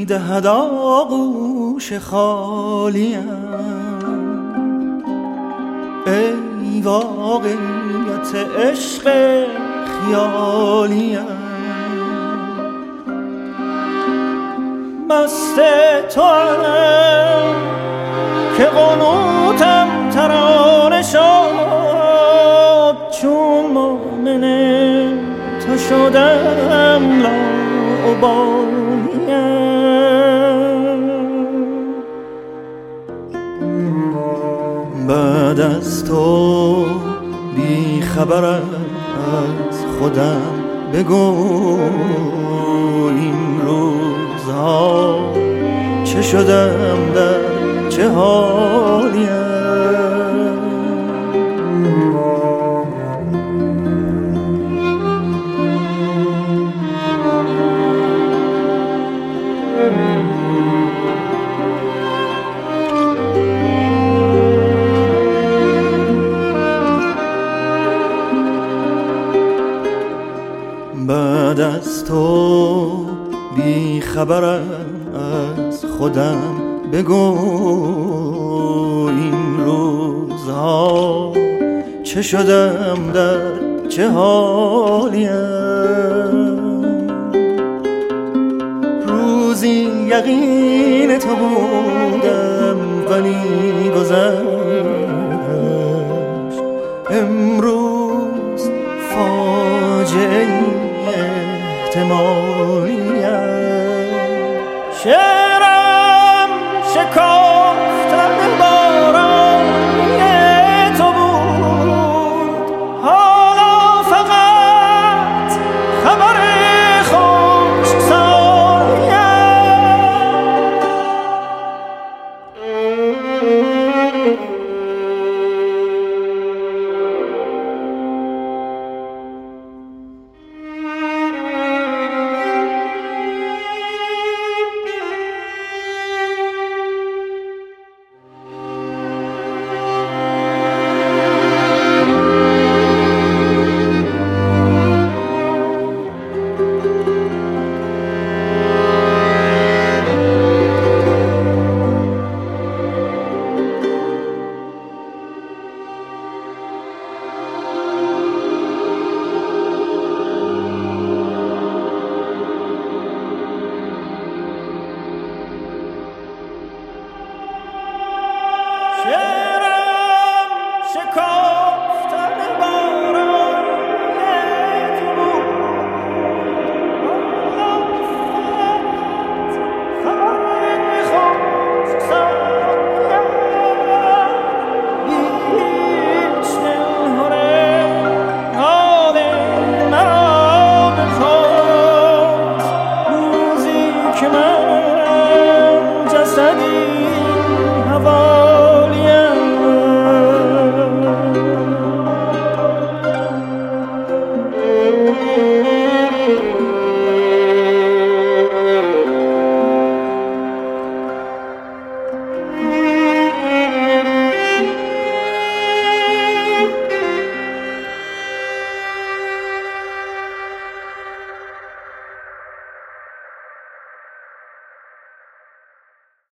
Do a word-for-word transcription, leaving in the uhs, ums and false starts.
میدهد آغوش خالیم. ای واقعیت عشق خیالیم، مست توام که قنوتم ترانه شد، چون مومن تو شدم لاابالیم. بعد از تو بی خبرم از خودم، بگو این روزها چه شدم، در چه حالیم. بعد از تو بی خبرم از خودم، بگو این روزها چه شدم، در چه حالیم. روزی یقین تو بودم ولی گذشت، امروز فاجعه احتمالیم. شعرم شکار